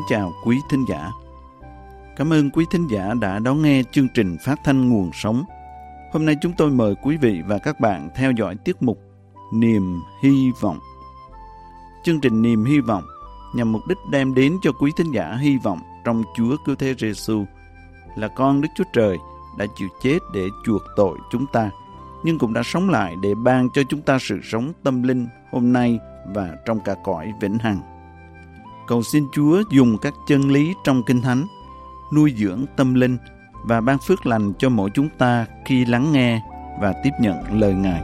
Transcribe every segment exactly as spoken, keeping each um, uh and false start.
chào quý thính giả. Cảm ơn quý thính giả đã đón nghe chương trình phát thanh Nguồn Sống. Hôm nay chúng tôi mời quý vị và các bạn theo dõi tiết mục Niềm Hy Vọng. Chương trình Niềm Hy Vọng nhằm mục đích đem đến cho quý thính giả hy vọng trong Chúa Cứu Thế Giêsu là con Đức Chúa Trời đã chịu chết để chuộc tội chúng ta, nhưng cũng đã sống lại để ban cho chúng ta sự sống tâm linh hôm nay và trong cả cõi vĩnh hằng. Cầu xin Chúa dùng các chân lý trong Kinh Thánh nuôi dưỡng tâm linh và ban phước lành cho mỗi chúng ta khi lắng nghe và tiếp nhận lời Ngài.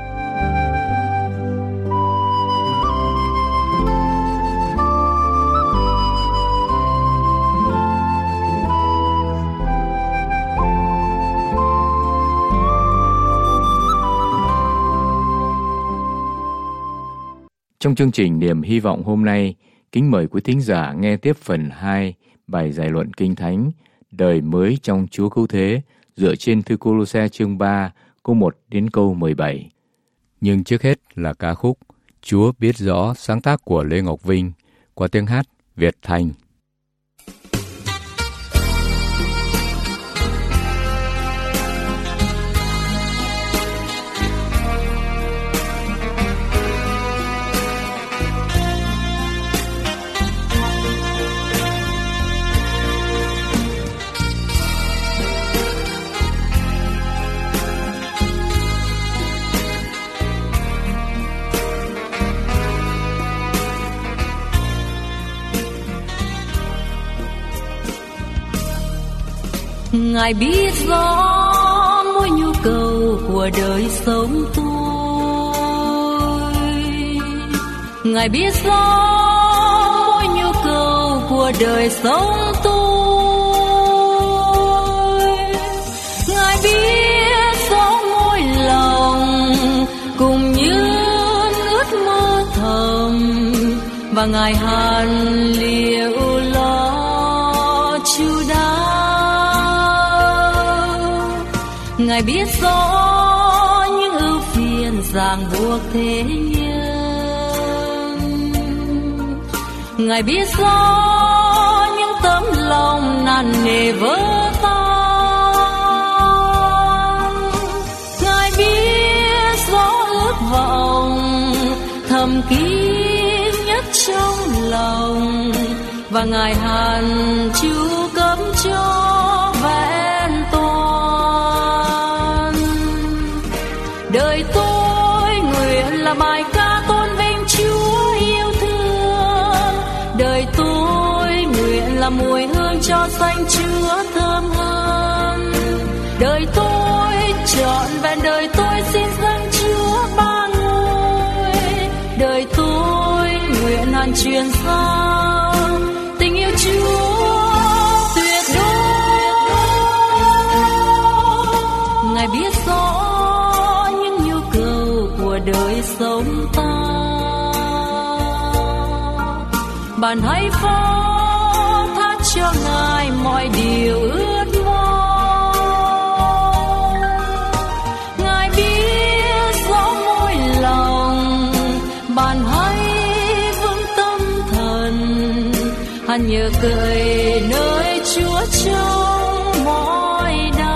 Trong chương trình Niềm Hy Vọng hôm nay, kính mời quý thính giả nghe tiếp phần hai bài giải luận Kinh Thánh Đời mới trong Chúa Cứu Thế dựa trên thư Cô-lô-se chương ba câu một đến câu mười bảy. Nhưng trước hết là ca khúc Chúa Biết Rõ, sáng tác của Lê Ngọc Vinh qua tiếng hát Việt Thành. Ngài biết rõ mỗi nhu cầu của đời sống tôi. Ngài biết rõ mỗi nhu cầu của đời sống tôi. Ngài biết rõ mỗi lòng cùng những ước mơ thầm, và Ngài hàn liệu lo chu đáo. Ngài biết rõ những ưu phiền ràng buộc thế nhân. Ngài biết rõ những tấm lòng nặng nề vỡ tan. Ngài biết rõ ước vọng thầm kín nhất trong lòng, và Ngài hàn chu cấp cho vẹn toàn. Đời tôi nguyện là bài ca tôn vinh Chúa yêu thương. Đời tôi nguyện là mùi hương cho danh Chúa thơm hơn. Đời tôi trọn vẹn, đời tôi xin dâng Chúa ba ngôi. Đời tôi nguyện hàn truyền giao tình yêu Chúa tuyệt đối. Ngài biết rõ đời sống ta, bạn hãy phó thác cho Ngài mọi điều ước mong. Ngài biết rõ mỗi lòng, bạn hãy vững tâm thần, hãy nhờ cậy nơi Chúa trong mọi đau.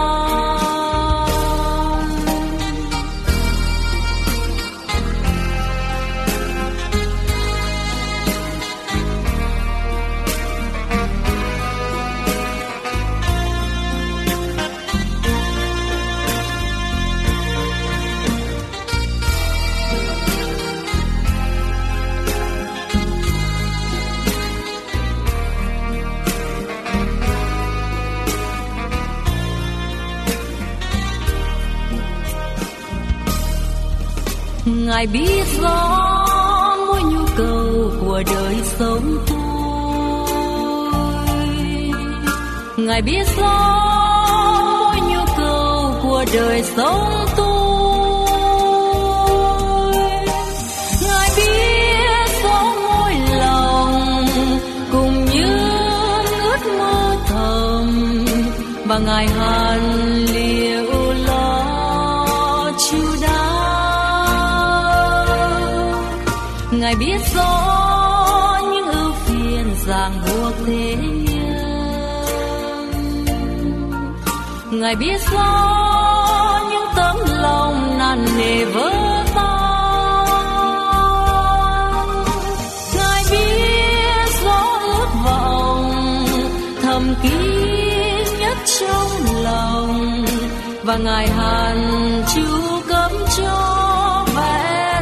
Ngài biết rõ mỗi nhu cầu của đời sống tôi. Ngài biết rõ mỗi nhu cầu của đời sống tôi. Ngài biết rõ mỗi lòng cùng những ước mơ thầm, và Ngài hàn liệu lo chu đáo. Ngài biết rõ những ưu phiền già ràng buộc thế nhân. Ngài biết rõ những tấm lòng nặng nề vỡ tan, Ngài biết rõ ước vọng thầm kín nhất trong lòng, và Ngài hàn chú cấm cho vẹn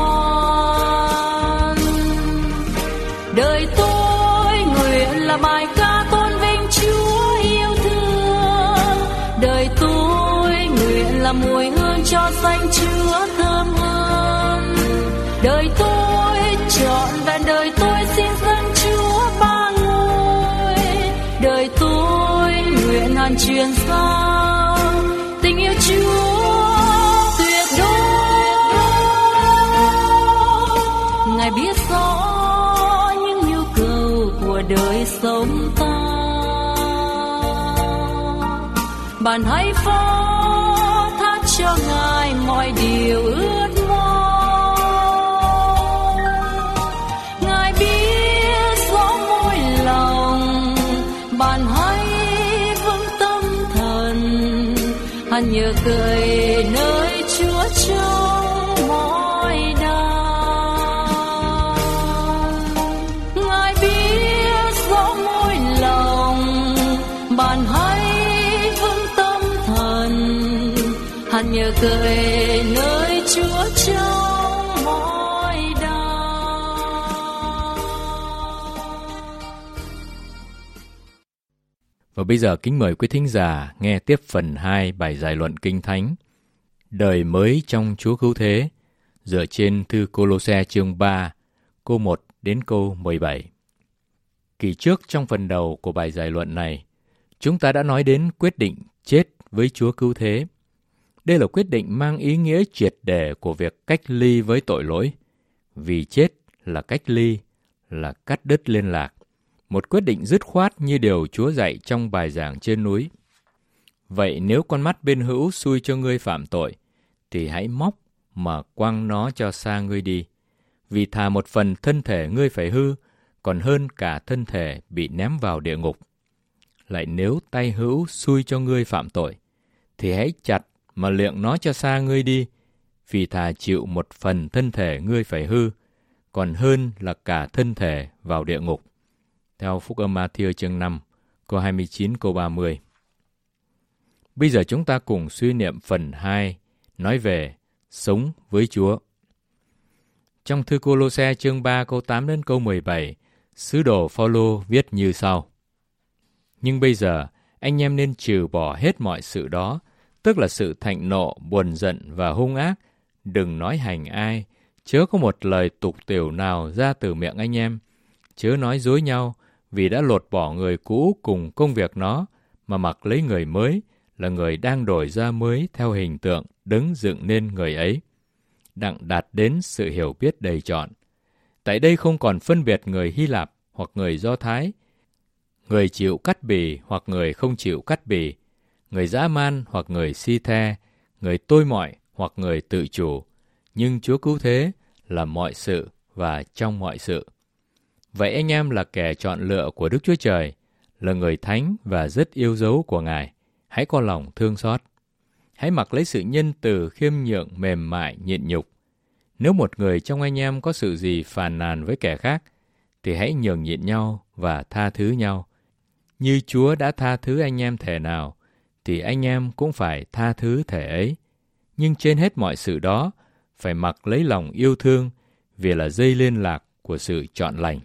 toàn. Đời tôi nguyện là bài ca tôn vinh Chúa yêu thương, đời tôi nguyện là mùi hương cho danh Chúa thơm hơn. Đời tôi trọn vẹn đời tôi xin dâng Chúa ba ngôi, đời tôi nguyện hàn truyền giao tình yêu Chúa tuyệt đối. Ngài biết rõ những nhu cầu của đời sống ta, bạn hãy phó thác cho Ngài mọi điều ước mong. Ngài biết rõ mỗi lòng, bạn hãy vững tâm thần, hãy nhờ cậy nơi Chúa trong mọi đau. Ngài biết rõ mỗi lòng, bạn hãy vững tâm thần, hãy nhờ cậy nơi Chúa trong mọi đau. Và bây giờ kính mời quý thính giả nghe tiếp phần hai bài giải luận Kinh Thánh Đời mới trong Chúa Cứu Thế, dựa trên thư Cô-lô-se chương ba, câu một đến câu mười bảy. Kỳ trước trong phần đầu của bài giải luận này, chúng ta đã nói đến quyết định chết với Chúa Cứu Thế. Đây là quyết định mang ý nghĩa triệt để của việc cách ly với tội lỗi, vì chết là cách ly, là cắt đứt liên lạc. Một quyết định dứt khoát như điều Chúa dạy trong bài giảng trên núi. Vậy nếu con mắt bên hữu xui cho ngươi phạm tội, thì hãy móc mà quăng nó cho xa ngươi đi. Vì thà một phần thân thể ngươi phải hư, còn hơn cả thân thể bị ném vào địa ngục. Lại nếu tay hữu xui cho ngươi phạm tội, thì hãy chặt mà liệng nó cho xa ngươi đi. Vì thà chịu một phần thân thể ngươi phải hư, còn hơn là cả thân thể vào địa ngục. Theo Phúc âm Ma-thi-ơ chương năm, câu hai mươi chín, câu ba mươi. Bây giờ chúng ta cùng suy niệm phần hai, nói về sống với Chúa. Trong thư Cô-lô-se chương ba, câu tám đến câu mười bảy, sứ đồ Phao-lô viết như sau. Nhưng bây giờ, anh em nên trừ bỏ hết mọi sự đó, tức là sự thạnh nộ, buồn giận và hung ác. Đừng nói hành ai, chớ có một lời tục tĩu nào ra từ miệng anh em. Chớ nói dối nhau, vì đã lột bỏ người cũ cùng công việc nó, mà mặc lấy người mới, là người đang đổi ra mới theo hình tượng đấng dựng nên người ấy, đặng đạt đến sự hiểu biết đầy trọn. Tại đây không còn phân biệt người Hy Lạp hoặc người Do Thái, người chịu cắt bì hoặc người không chịu cắt bì, người dã man hoặc người si the, người tôi mọi hoặc người tự chủ, nhưng Chúa Cứu Thế là mọi sự và trong mọi sự. Vậy anh em là kẻ chọn lựa của Đức Chúa Trời, là người thánh và rất yêu dấu của Ngài. Hãy có lòng thương xót. Hãy mặc lấy sự nhân từ, khiêm nhượng, mềm mại, nhịn nhục. Nếu một người trong anh em có sự gì phàn nàn với kẻ khác, thì hãy nhường nhịn nhau và tha thứ nhau. Như Chúa đã tha thứ anh em thể nào, thì anh em cũng phải tha thứ thể ấy. Nhưng trên hết mọi sự đó, phải mặc lấy lòng yêu thương, vì là dây liên lạc của sự chọn lành.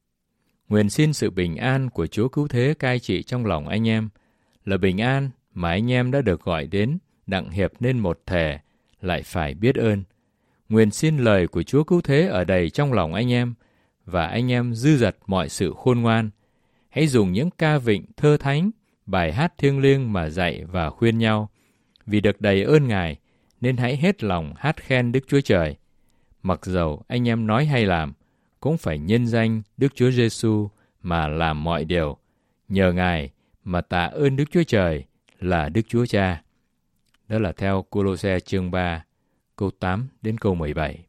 Nguyện xin sự bình an của Chúa Cứu Thế cai trị trong lòng anh em, là bình an mà anh em đã được gọi đến, đặng hiệp nên một thể, lại phải biết ơn. Nguyện xin lời của Chúa Cứu Thế ở đầy trong lòng anh em, và anh em dư dật mọi sự khôn ngoan. Hãy dùng những ca vịnh thơ thánh, bài hát thiêng liêng mà dạy và khuyên nhau. Vì được đầy ơn Ngài, nên hãy hết lòng hát khen Đức Chúa Trời. Mặc dầu anh em nói hay làm, cũng phải nhân danh Đức Chúa Giêsu mà làm mọi điều. Nhờ Ngài mà tạ ơn Đức Chúa Trời là Đức Chúa Cha. Đó là theo Cô-lô-se chương ba, câu tám đến câu mười bảy.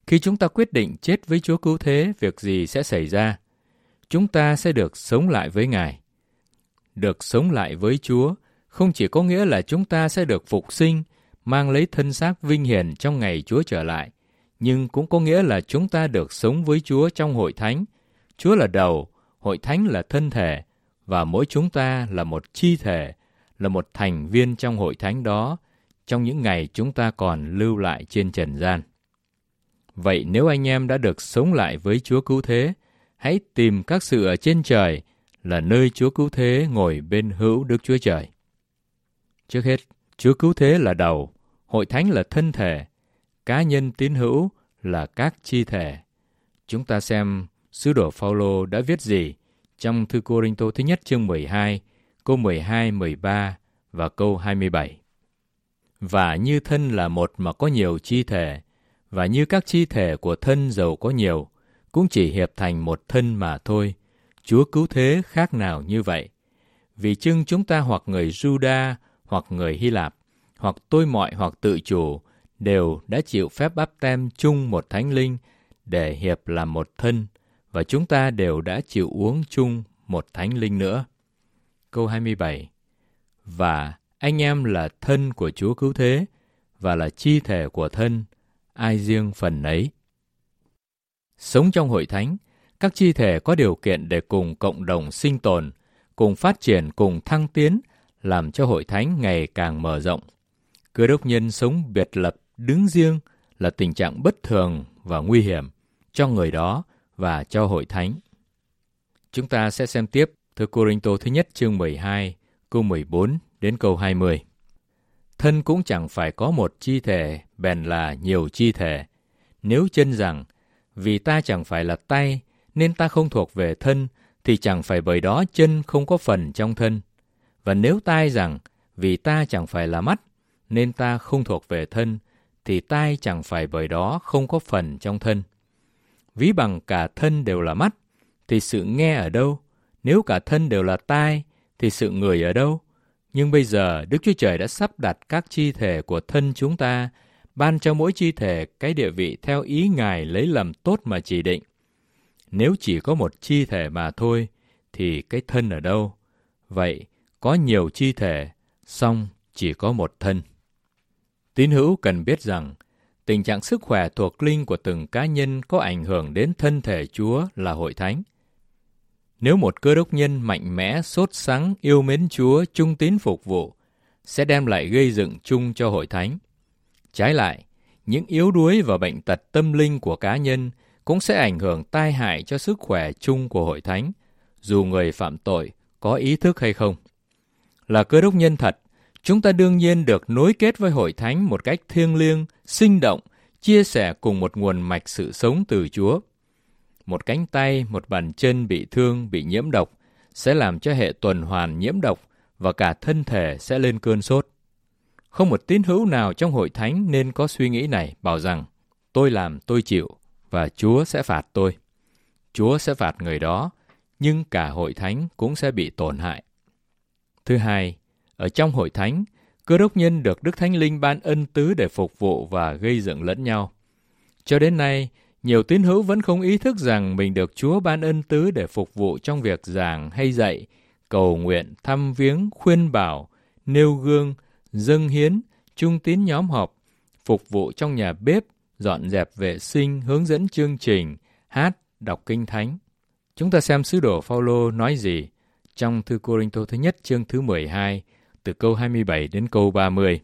Khi chúng ta quyết định chết với Chúa Cứu Thế, việc gì sẽ xảy ra? Chúng ta sẽ được sống lại với Ngài. Được sống lại với Chúa không chỉ có nghĩa là chúng ta sẽ được phục sinh, mang lấy thân xác vinh hiển trong ngày Chúa trở lại, nhưng cũng có nghĩa là chúng ta được sống với Chúa trong hội thánh. Chúa là đầu, hội thánh là thân thể, và mỗi chúng ta là một chi thể, là một thành viên trong hội thánh đó, trong những ngày chúng ta còn lưu lại trên trần gian. Vậy nếu anh em đã được sống lại với Chúa Cứu Thế, hãy tìm các sự ở trên trời, là nơi Chúa Cứu Thế ngồi bên hữu Đức Chúa Trời. Trước hết, Chúa Cứu Thế là đầu, hội thánh là thân thể, cá nhân tín hữu là các chi thể. Chúng ta xem sứ đồ Phao-lô đã viết gì trong thư Cô-rinh-tô thứ nhất chương mười hai, câu mười hai, mười ba và câu hai mươi bảy. Và như thân là một mà có nhiều chi thể, và như các chi thể của thân dầu có nhiều, cũng chỉ hiệp thành một thân mà thôi. Chúa Cứu Thế khác nào như vậy? Vì chưng chúng ta hoặc người Giu-đa, hoặc người Hy Lạp, hoặc tôi mọi hoặc tự chủ, đều đã chịu phép báp têm chung một thánh linh để hiệp làm một thân, và chúng ta đều đã chịu uống chung một thánh linh nữa. Câu hai mươi bảy. Và anh em là thân của Chúa Cứu Thế, và là chi thể của thân, ai riêng phần ấy. Sống trong hội thánh, các chi thể có điều kiện để cùng cộng đồng sinh tồn, cùng phát triển, cùng thăng tiến, làm cho hội thánh ngày càng mở rộng. Cơ đốc nhân sống biệt lập, đứng riêng là tình trạng bất thường và nguy hiểm cho người đó và cho hội thánh. Chúng ta sẽ xem tiếp thư Cô-rinh-tô thứ nhất chương mười hai, câu mười bốn đến câu hai mươi. Thân cũng chẳng phải có một chi thể, bèn là nhiều chi thể. Nếu chân rằng, vì ta chẳng phải là tay, nên ta không thuộc về thân, thì chẳng phải bởi đó chân không có phần trong thân. Và nếu tai rằng, vì ta chẳng phải là mắt, nên ta không thuộc về thân, thì tai chẳng phải bởi đó không có phần trong thân. Ví bằng cả thân đều là mắt, thì sự nghe ở đâu? Nếu cả thân đều là tai, thì sự ngửi ở đâu? Nhưng bây giờ Đức Chúa Trời đã sắp đặt các chi thể của thân chúng ta, ban cho mỗi chi thể cái địa vị theo ý Ngài lấy làm tốt mà chỉ định. Nếu chỉ có một chi thể mà thôi, thì cái thân ở đâu? Vậy, có nhiều chi thể, song chỉ có một thân. Tín hữu cần biết rằng, tình trạng sức khỏe thuộc linh của từng cá nhân có ảnh hưởng đến thân thể Chúa là hội thánh. Nếu một cơ đốc nhân mạnh mẽ, sốt sắng, yêu mến Chúa, trung tín phục vụ, sẽ đem lại gây dựng chung cho hội thánh. Trái lại, những yếu đuối và bệnh tật tâm linh của cá nhân cũng sẽ ảnh hưởng tai hại cho sức khỏe chung của hội thánh, dù người phạm tội có ý thức hay không. Là cơ đốc nhân thật, chúng ta đương nhiên được nối kết với hội thánh một cách thiêng liêng, sinh động, chia sẻ cùng một nguồn mạch sự sống từ Chúa. Một cánh tay, một bàn chân bị thương, bị nhiễm độc, sẽ làm cho hệ tuần hoàn nhiễm độc và cả thân thể sẽ lên cơn sốt. Không một tín hữu nào trong hội thánh nên có suy nghĩ này, bảo rằng tôi làm tôi chịu và Chúa sẽ phạt tôi. Chúa sẽ phạt người đó, nhưng cả hội thánh cũng sẽ bị tổn hại. Thứ hai, ở trong hội thánh, cơ đốc nhân được Đức Thánh Linh ban ân tứ để phục vụ và gây dựng lẫn nhau. Cho đến nay, nhiều tín hữu vẫn không ý thức rằng mình được Chúa ban ân tứ để phục vụ trong việc giảng hay dạy, cầu nguyện, thăm viếng, khuyên bảo, nêu gương, dâng hiến, trung tín nhóm họp, phục vụ trong nhà bếp, dọn dẹp vệ sinh, hướng dẫn chương trình, hát, đọc kinh thánh. Chúng ta xem sứ đồ Phao-lô nói gì trong thư Cô-rinh-tô thứ nhất chương thứ mười hai, từ câu hai mươi bảy đến câu ba mươi.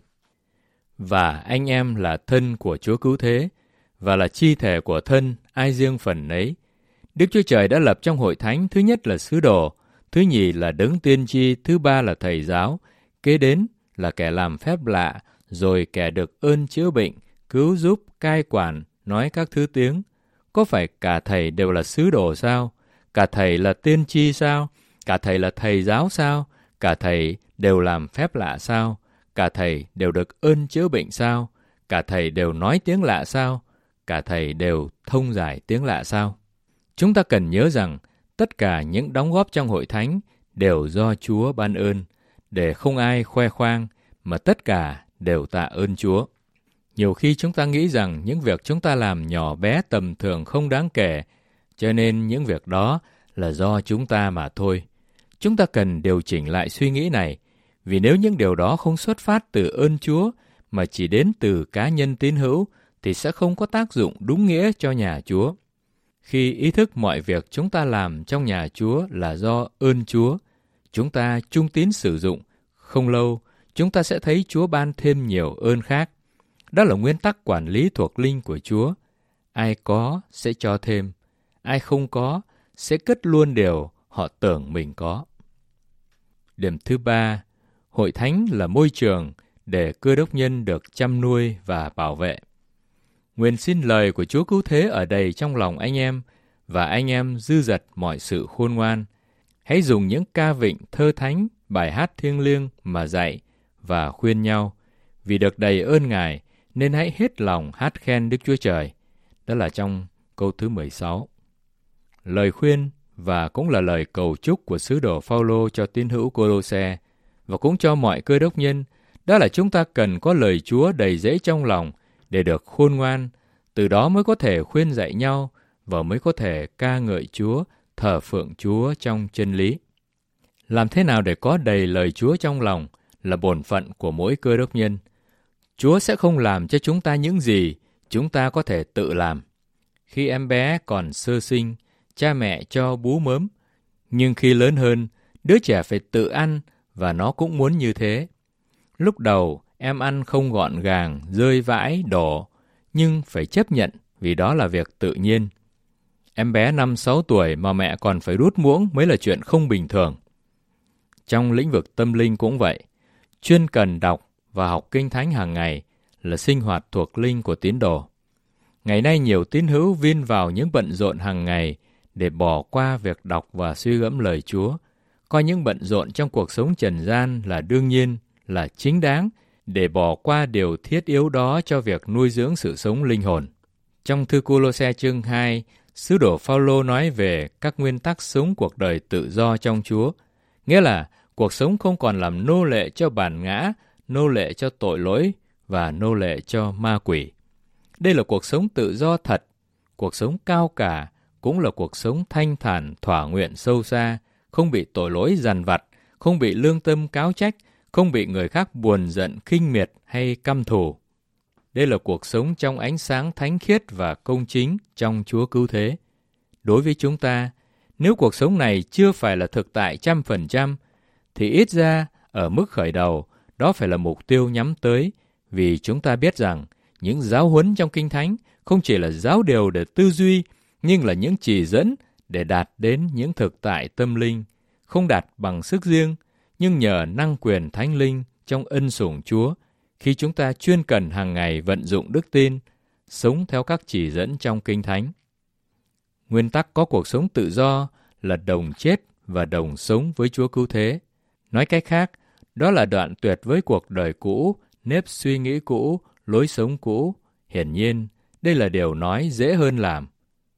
Và anh em là thân của Chúa Cứu Thế, và là chi thể của thân, ai riêng phần ấy. Đức Chúa Trời đã lập trong hội thánh thứ nhất là sứ đồ, thứ nhì là đấng tiên tri, thứ ba là thầy giáo, kế đến là kẻ làm phép lạ, rồi kẻ được ơn chữa bệnh, cứu giúp, cai quản, nói các thứ tiếng. Có phải cả thầy đều là sứ đồ sao? Cả thầy là tiên tri sao? Cả thầy là thầy giáo sao? Cả thầy đều làm phép lạ sao? Cả thầy đều được ơn chữa bệnh sao? Cả thầy đều nói tiếng lạ sao? Cả thầy đều thông giải tiếng lạ sao? Chúng ta cần nhớ rằng tất cả những đóng góp trong hội thánh đều do Chúa ban ơn, để không ai khoe khoang, mà tất cả đều tạ ơn Chúa. Nhiều khi chúng ta nghĩ rằng những việc chúng ta làm nhỏ bé tầm thường không đáng kể, cho nên những việc đó là do chúng ta mà thôi. Chúng ta cần điều chỉnh lại suy nghĩ này, vì nếu những điều đó không xuất phát từ ơn Chúa, mà chỉ đến từ cá nhân tín hữu, thì sẽ không có tác dụng đúng nghĩa cho nhà Chúa. Khi ý thức mọi việc chúng ta làm trong nhà Chúa là do ơn Chúa, chúng ta trung tín sử dụng, không lâu, chúng ta sẽ thấy Chúa ban thêm nhiều ơn khác. Đó là nguyên tắc quản lý thuộc linh của Chúa. Ai có sẽ cho thêm, ai không có sẽ cất luôn điều họ tưởng mình có. Điểm thứ ba, hội thánh là môi trường để cơ đốc nhân được chăm nuôi và bảo vệ. Nguyện xin lời của Chúa Cứu Thế ở đầy trong lòng anh em, và anh em dư dật mọi sự khôn ngoan. Hãy dùng những ca vịnh thơ thánh, bài hát thiêng liêng mà dạy và khuyên nhau. Vì được đầy ơn Ngài, nên hãy hết lòng hát khen Đức Chúa Trời. Đó là trong câu thứ mười sáu. Lời khuyên và cũng là lời cầu chúc của sứ đồ Phao-lô cho tín hữu Cô-lô-se và cũng cho mọi cơ đốc nhân, đó là chúng ta cần có lời Chúa đầy dẫy trong lòng để được khôn ngoan, từ đó mới có thể khuyên dạy nhau và mới có thể ca ngợi Chúa, thờ phượng Chúa trong chân lý. Làm thế nào để có đầy lời Chúa trong lòng là bổn phận của mỗi cơ đốc nhân. Chúa sẽ không làm cho chúng ta những gì chúng ta có thể tự làm. Khi em bé còn sơ sinh, cha mẹ cho bú mớm, nhưng khi lớn hơn, đứa trẻ phải tự ăn và nó cũng muốn như thế. Lúc đầu, em ăn không gọn gàng, rơi vãi, đổ, nhưng phải chấp nhận vì đó là việc tự nhiên. Em bé năm sáu tuổi mà mẹ còn phải đút muỗng mới là chuyện không bình thường. Trong lĩnh vực tâm linh cũng vậy, chuyên cần đọc và học kinh thánh hàng ngày là sinh hoạt thuộc linh của tín đồ. Ngày nay nhiều tín hữu vin vào những bận rộn hàng ngày để bỏ qua việc đọc và suy gẫm lời Chúa, coi những bận rộn trong cuộc sống trần gian là đương nhiên, là chính đáng, để bỏ qua điều thiết yếu đó cho việc nuôi dưỡng sự sống linh hồn. Trong thư Cô-lô-se chương hai, sứ đồ Phao-lô nói về các nguyên tắc sống cuộc đời tự do trong Chúa, nghĩa là cuộc sống không còn làm nô lệ cho bản ngã, nô lệ cho tội lỗi và nô lệ cho ma quỷ. Đây là cuộc sống tự do thật, cuộc sống cao cả, cũng là cuộc sống thanh thản, thỏa nguyện sâu xa, không bị tội lỗi dằn vặt, không bị lương tâm cáo trách, không bị người khác buồn giận, khinh miệt hay căm thù. Đây là cuộc sống trong ánh sáng thánh khiết và công chính trong Chúa Cứu Thế. Đối với chúng ta, nếu cuộc sống này chưa phải là thực tại trăm phần trăm, thì ít ra ở mức khởi đầu, đó phải là mục tiêu nhắm tới, vì chúng ta biết rằng những giáo huấn trong Kinh Thánh không chỉ là giáo điều để tư duy, nhưng là những chỉ dẫn để đạt đến những thực tại tâm linh, không đạt bằng sức riêng, nhưng nhờ năng quyền thánh linh trong ân sủng Chúa, khi chúng ta chuyên cần hàng ngày vận dụng đức tin, sống theo các chỉ dẫn trong Kinh Thánh. Nguyên tắc có cuộc sống tự do là đồng chết và đồng sống với Chúa Cứu Thế. Nói cách khác, đó là đoạn tuyệt với cuộc đời cũ, nếp suy nghĩ cũ, lối sống cũ. Hiển nhiên, đây là điều nói dễ hơn làm.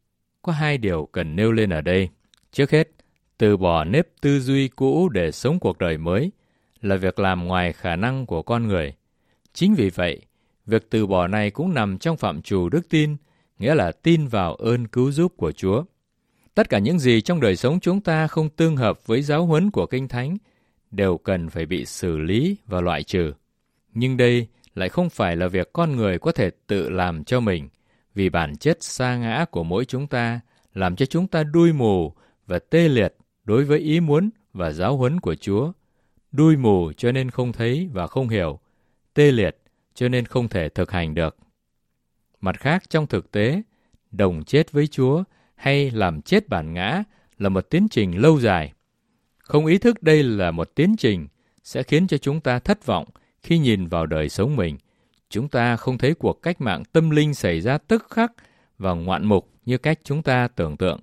Có hai điều cần nêu lên ở đây. Trước hết, từ bỏ nếp tư duy cũ để sống cuộc đời mới là việc làm ngoài khả năng của con người. Chính vì vậy, việc từ bỏ này cũng nằm trong phạm trù đức tin, nghĩa là tin vào ơn cứu giúp của Chúa. Tất cả những gì trong đời sống chúng ta không tương hợp với giáo huấn của Kinh Thánh đều cần phải bị xử lý và loại trừ. Nhưng đây lại không phải là việc con người có thể tự làm cho mình, vì bản chất sa ngã của mỗi chúng ta làm cho chúng ta đuôi mù và tê liệt đối với ý muốn và giáo huấn của Chúa. Đuôi mù cho nên không thấy và không hiểu, tê liệt cho nên không thể thực hành được. Mặt khác, trong thực tế, đồng chết với Chúa hay làm chết bản ngã là một tiến trình lâu dài. Không ý thức đây là một tiến trình sẽ khiến cho chúng ta thất vọng khi nhìn vào đời sống mình. Chúng ta không thấy cuộc cách mạng tâm linh xảy ra tức khắc và ngoạn mục như cách chúng ta tưởng tượng.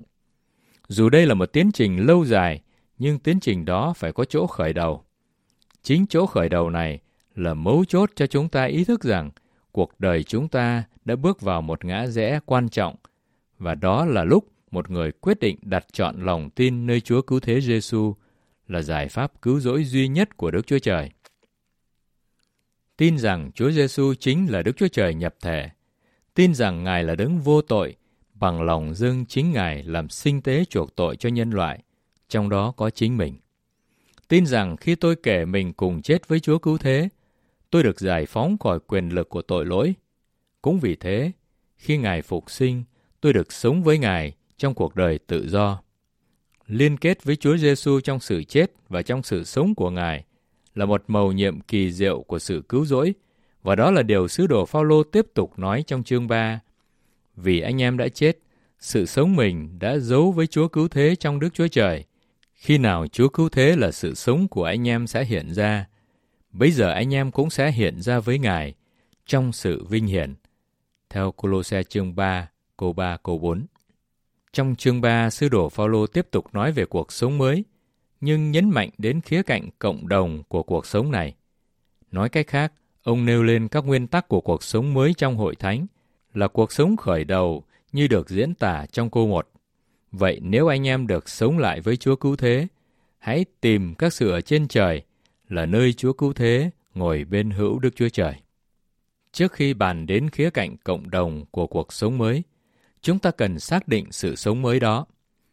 Dù đây là một tiến trình lâu dài, nhưng tiến trình đó phải có chỗ khởi đầu. Chính chỗ khởi đầu này là mấu chốt cho chúng ta ý thức rằng cuộc đời chúng ta đã bước vào một ngã rẽ quan trọng, và đó là lúc một người quyết định đặt trọn lòng tin nơi Chúa Cứu Thế Giêsu là giải pháp cứu rỗi duy nhất của Đức Chúa Trời. tin rằng Chúa Giêsu chính là Đức Chúa Trời nhập thể, tin rằng Ngài là đấng vô tội, bằng lòng dâng chính Ngài làm sinh tế chuộc tội cho nhân loại, trong đó có chính mình. Tin rằng khi tôi kể mình cùng chết với Chúa Cứu Thế, tôi được giải phóng khỏi quyền lực của tội lỗi. Cũng vì thế, khi Ngài phục sinh, tôi được sống với Ngài trong cuộc đời tự do. Liên kết với Chúa Giêsu trong sự chết và trong sự sống của Ngài là một mầu nhiệm kỳ diệu của sự cứu rỗi, và đó là điều sứ đồ Phao-lô tiếp tục nói trong chương ba. Vì anh em đã chết, sự sống mình đã giấu với Chúa Cứu Thế trong Đức Chúa Trời. Khi nào Chúa Cứu Thế là sự sống của anh em sẽ hiện ra, bấy giờ anh em cũng sẽ hiện ra với Ngài trong sự vinh hiển. Theo Cô-lô-se chương ba, câu ba, câu bốn. Trong chương ba, sứ đồ Phao-lô tiếp tục nói về cuộc sống mới, nhưng nhấn mạnh đến khía cạnh cộng đồng của cuộc sống này. Nói cách khác, ông nêu lên các nguyên tắc của cuộc sống mới trong hội thánh, là cuộc sống khởi đầu như được diễn tả trong câu một. Vậy nếu anh em được sống lại với Chúa Cứu Thế, hãy tìm các sự ở trên trời, là nơi Chúa Cứu Thế ngồi bên hữu Đức Chúa Trời. Trước khi bàn đến khía cạnh cộng đồng của cuộc sống mới, chúng ta cần xác định sự sống mới đó.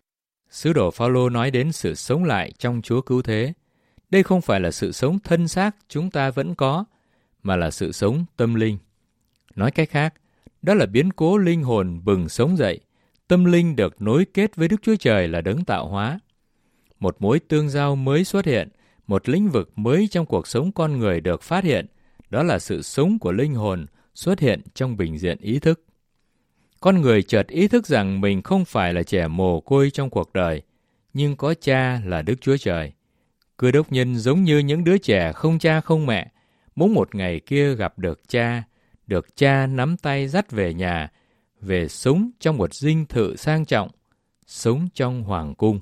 Sứ đồ Phao-lô nói đến sự sống lại trong Chúa Cứu Thế. Đây không phải là sự sống thân xác chúng ta vẫn có, mà là sự sống tâm linh. Nói cách khác, đó là biến cố linh hồn bừng sống dậy, tâm linh được nối kết với Đức Chúa Trời là đấng tạo hóa. Một mối tương giao mới xuất hiện, một lĩnh vực mới trong cuộc sống con người được phát hiện, đó là sự sống của linh hồn xuất hiện trong bình diện ý thức. Con người chợt ý thức rằng mình không phải là trẻ mồ côi trong cuộc đời, nhưng có cha là Đức Chúa Trời. Cơ đốc nhân giống như những đứa trẻ không cha không mẹ, muốn một ngày kia gặp được cha, được cha nắm tay dắt về nhà, về sống trong một dinh thự sang trọng, sống trong hoàng cung.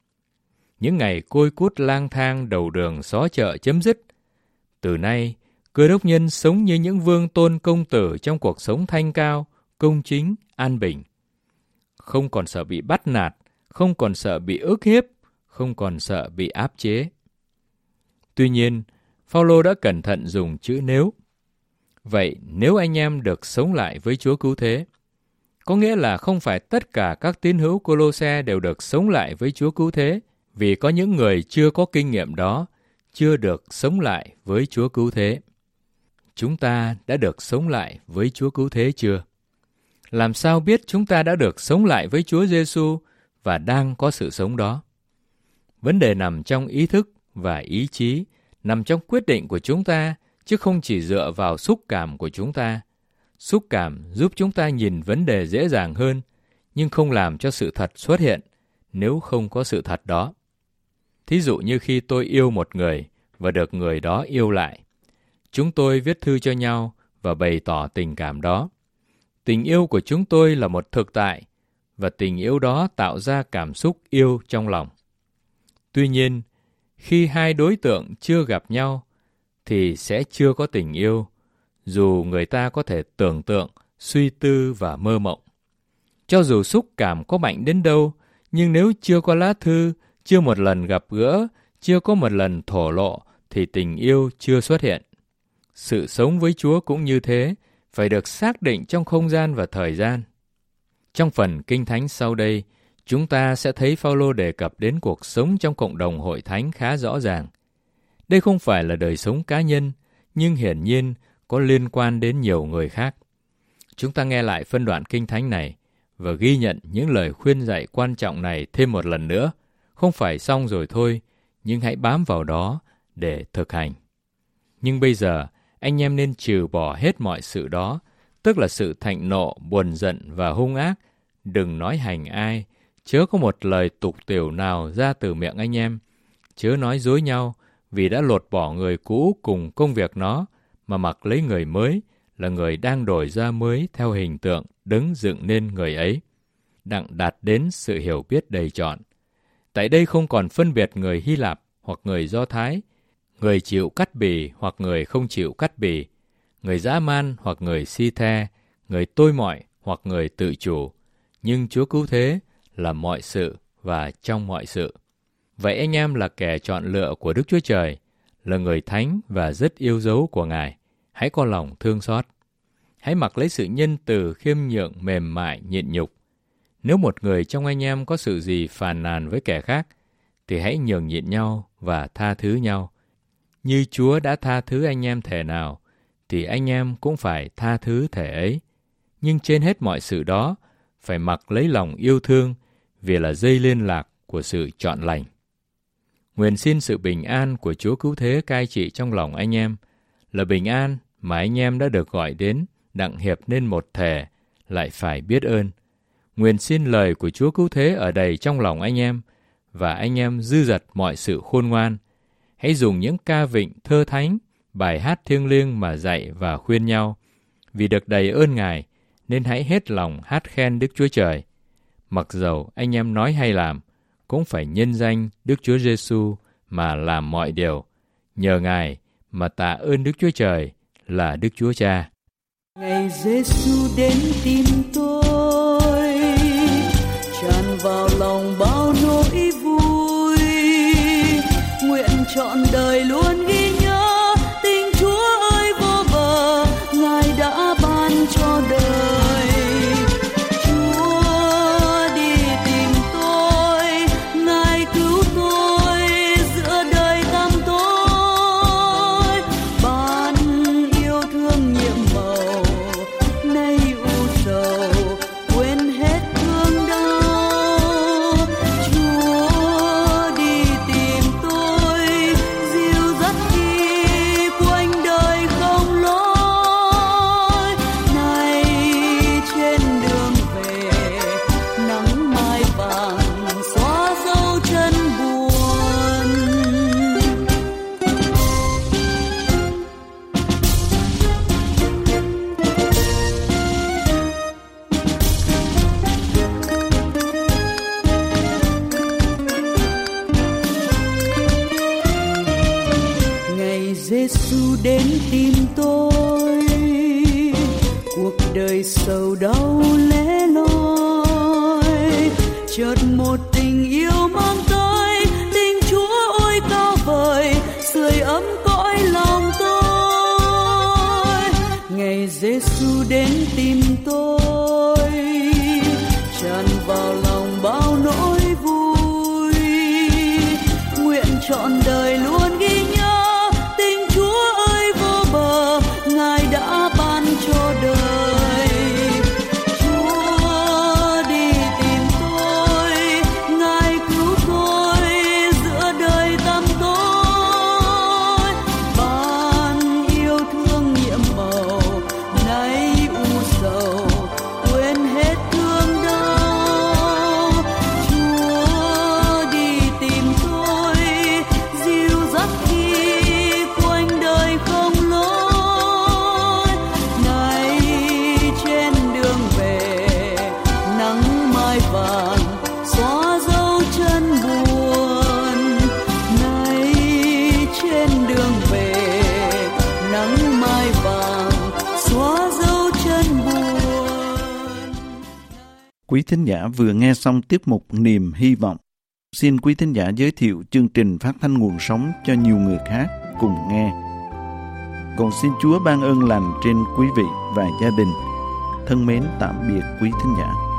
Những ngày côi cút lang thang đầu đường xó chợ chấm dứt. Từ nay, cơ đốc nhân sống như những vương tôn công tử trong cuộc sống thanh cao, công chính, an bình. Không còn sợ bị bắt nạt, không còn sợ bị ức hiếp, không còn sợ bị áp chế. Tuy nhiên, Phao-lô đã cẩn thận dùng chữ nếu. Vậy nếu anh em được sống lại với Chúa Cứu Thế, có nghĩa là không phải tất cả các tín hữu Cô-lô-se đều được sống lại với Chúa Cứu Thế, vì có những người chưa có kinh nghiệm đó, chưa được sống lại với Chúa Cứu Thế. Chúng ta đã được sống lại với Chúa Cứu Thế chưa? Làm sao biết chúng ta đã được sống lại với Chúa Giêsu và đang có sự sống đó? Vấn đề nằm trong ý thức và ý chí, nằm trong quyết định của chúng ta, chứ không chỉ dựa vào xúc cảm của chúng ta. Xúc cảm giúp chúng ta nhìn vấn đề dễ dàng hơn, nhưng không làm cho sự thật xuất hiện nếu không có sự thật đó. Thí dụ như khi tôi yêu một người và được người đó yêu lại. Chúng tôi viết thư cho nhau và bày tỏ tình cảm đó. Tình yêu của chúng tôi là một thực tại, và tình yêu đó tạo ra cảm xúc yêu trong lòng. Tuy nhiên, khi hai đối tượng chưa gặp nhau, thì sẽ chưa có tình yêu, dù người ta có thể tưởng tượng, suy tư và mơ mộng. Cho dù xúc cảm có mạnh đến đâu, nhưng nếu chưa có lá thư, chưa một lần gặp gỡ, chưa có một lần thổ lộ, thì tình yêu chưa xuất hiện. Sự sống với Chúa cũng như thế, phải được xác định trong không gian và thời gian. Trong phần Kinh Thánh sau đây, chúng ta sẽ thấy Phao-lô đề cập đến cuộc sống trong cộng đồng hội thánh khá rõ ràng. Đây không phải là đời sống cá nhân, nhưng hiển nhiên có liên quan đến nhiều người khác. Chúng ta nghe lại phân đoạn Kinh Thánh này và ghi nhận những lời khuyên dạy quan trọng này thêm một lần nữa. Không phải xong rồi thôi, nhưng hãy bám vào đó để thực hành. Nhưng bây giờ, anh em nên trừ bỏ hết mọi sự đó, tức là sự thạnh nộ, buồn giận và hung ác. Đừng nói hành ai, chớ có một lời tục tiểu nào ra từ miệng anh em. Chớ nói dối nhau, vì đã lột bỏ người cũ cùng công việc nó, mà mặc lấy người mới, là người đang đổi ra mới theo hình tượng đấng dựng nên người ấy, đặng đạt đến sự hiểu biết đầy trọn. Tại đây không còn phân biệt người Hy Lạp hoặc người Do Thái, người chịu cắt bì hoặc người không chịu cắt bì, người dã man hoặc người si the, người tôi mọi hoặc người tự chủ. Nhưng Chúa Cứu Thế là mọi sự và trong mọi sự. Vậy anh em là kẻ chọn lựa của Đức Chúa Trời, là người thánh và rất yêu dấu của Ngài. hãy có lòng thương xót. Hãy mặc lấy sự nhân từ, khiêm nhượng, mềm mại, nhịn nhục. Nếu một người trong anh em có sự gì phàn nàn với kẻ khác, thì hãy nhường nhịn nhau và tha thứ nhau. Như Chúa đã tha thứ anh em thể nào, thì anh em cũng phải tha thứ thể ấy. Nhưng trên hết mọi sự đó, phải mặc lấy lòng yêu thương, vì là dây liên lạc của sự trọn lành. Nguyện xin sự bình an của Chúa Cứu Thế cai trị trong lòng anh em, là bình an mà anh em đã được gọi đến đặng hiệp nên một thể, lại phải biết ơn. Nguyện xin lời của Chúa Cứu Thế ở đầy trong lòng anh em, và anh em dư dật mọi sự khôn ngoan. Hãy dùng những ca vịnh thơ thánh, bài hát thiêng liêng mà dạy và khuyên nhau. Vì được đầy ơn Ngài, nên hãy hết lòng hát khen Đức Chúa Trời. Mặc dầu anh em nói hay làm, cũng phải nhân danh Đức Chúa Giêsu mà làm mọi điều. Nhờ Ngài mà tạ ơn Đức Chúa Trời là Đức Chúa Cha. Ngày Giêsu đến tìm tôi, tràn vào lòng bao nỗi vui, nguyện trọn đời luôn ghi nhớ tình Chúa ơi vô bờ, Ngài đã ban cho đời. Chúa đi tìm tôi, Ngài cứu tôi giữa đời tăm tối, ban yêu thương nhiệm màu, nay u sầu quên hết thương đau. Chúa đi tìm tôi, dìu dắt khi quanh đời không lối. Này trên đường về, nắng mai vàng xóa dấu chân buồn. Ngày Giêsu đến tìm tôi, cuộc đời sầu đau lẻ loi, chợt một tình yêu mang tới, tình Chúa ôi cao vời, sưởi ấm cõi lòng tôi. Ngày Giêsu đến tìm tôi, tràn vào lòng bao nỗi vui, nguyện trọn đời luôn ghi nhớ tình Chúa ơi vô bờ, Ngài đã ban cho đời. Chúa đi tìm tôi, Ngài cứu tôi giữa đời tăm tối, ban yêu thương nhiệm màu, nay u sầu quên hết thương đau. Chúa đi tìm tôi, dìu dắt khi quanh đời không lối. Này trên đường về, nắng mai vàng xóa dấu chân buồn. Này trên đường về, nắng mai vàng xóa dấu chân buồn. Quý thính giả vừa nghe xong tiết mục Niềm Hy Vọng. Xin quý thính giả giới thiệu chương trình phát thanh nguồn sống cho nhiều người khác cùng nghe. Còn xin Chúa ban ơn lành trên quý vị và gia đình. Thân mến tạm biệt quý thính giả.